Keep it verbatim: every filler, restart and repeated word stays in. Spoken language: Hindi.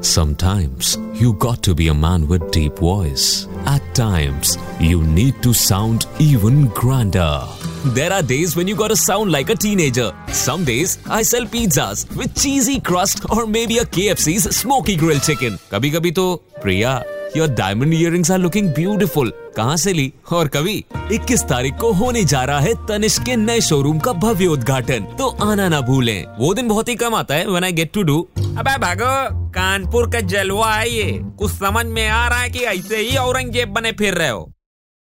Sometimes you got to be a man with deep voice. At times you need to sound even grander. There are days when you gotta sound like a teenager. Some days I sell pizzas with cheesy crust or maybe a K F C's smoky grilled chicken. कभी-कभी तो प्रिया, your diamond earrings are looking beautiful. कहाँ से ली? और कभी इक्कीस तारीख को होने जा रहा है तनिष्क के नए शोरूम का भव्य उद्घाटन, तो आना ना भूलें। वो दिन बहुत ही कम आता है when I get to do। अबे भागो, कानपुर का जलवा है ये। कुछ समझ में आ रहा है कि ऐसे ही औरंगजेब बने फिर रहे हो।